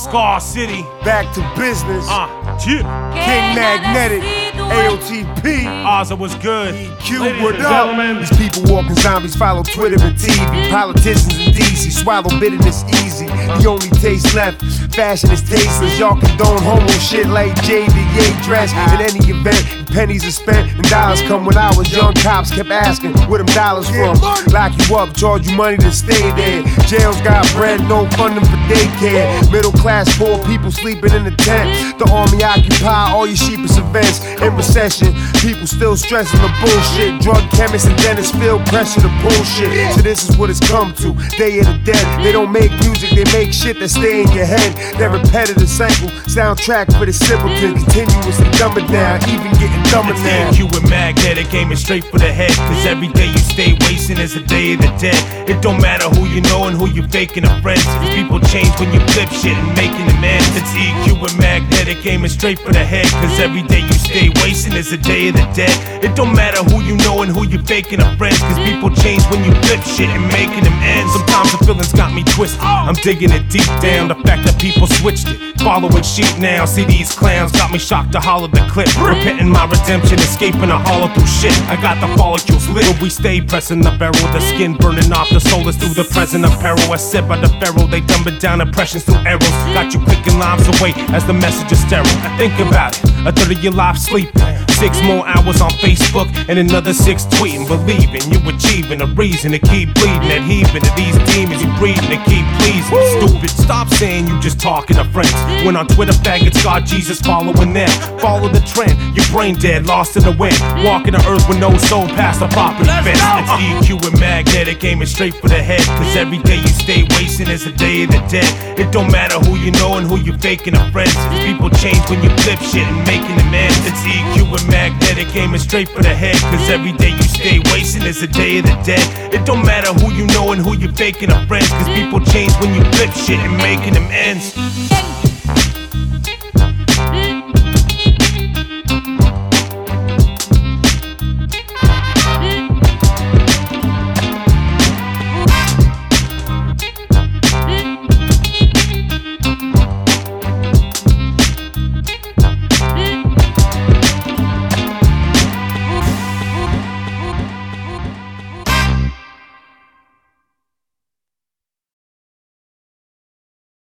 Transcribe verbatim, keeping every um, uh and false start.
Scar City. Back to business. Uh, yeah. King Magnetic, A O T P. Ozza was good. E Q, what up? These people walking zombies follow Twitter and T V. Politicians in D C swallow bitterness easy. The only taste left, fashion is tasteless. Y'all condone homo shit like J D A dress. In any event, pennies are spent and dollars come. When I was young, cops kept asking where them dollars from. Lock you up, charge you money to stay there. Jails got bread, no funding for daycare. Middle class poor people sleeping in the tent. The army occupy all your sheepish events. In recession, people still stressing the bullshit. Drug chemists and dentists feel pressure to bullshit. So this is what it's come to. Day of the dead. They don't make music, they make shit that stay in your head. That repetitive cycle, soundtrack for the simpleton. Continuously dumbing down, even getting dumber now. It's E Q with Magnetic, aiming straight for the head. Cause every day you stay wasting is a day of the dead. It don't matter who you know and who you faking a friend. Cause people change when you flip shit and making amends. It's E Q with Magnetic, aiming straight for the head. Cause every day you stay wasting is a day of the dead. It don't matter who you know and who you faking a friend. Cause people change when you flip shit and making them end. Sometimes the feelings got me twisted. I'm digging it deep down. The fact that people switched it, following sheep now. See these clowns got me shocked to holler the clip. Repenting my redemption, escaping a hollow through shit. I got the follicles lit. But we stay pressing the barrel, the skin burning off, the soul is through the present apparel. As said by the pharaoh, they dumbing down impressions through arrows. Got you clicking lives away as the message is sterile. Think about it, a third of your life sleeping, six more hours on Facebook and another six tweeting. Believing you achieving a reason to keep bleeding and heaving to these demons you breathing to keep pleasing. Stupid, stop saying you just talking to friends. When on Twitter faggots got Jesus following them. Follow the trend, your brain dead, lost in the wind. Walking the earth with no soul past the property fence. It's E Q with Magnetic, aiming straight for the head. Cause every day you stay wasting is a day of the dead. It don't matter who you know and who you faking a friend. Cause people change when you flip shit and making amends. It's E Q with Magnetic, aiming straight for the head. Cause every day you stay wasting is a day of the dead. It don't matter who you know and who you faking a friend. Cause people change when you flip shit and making them ends.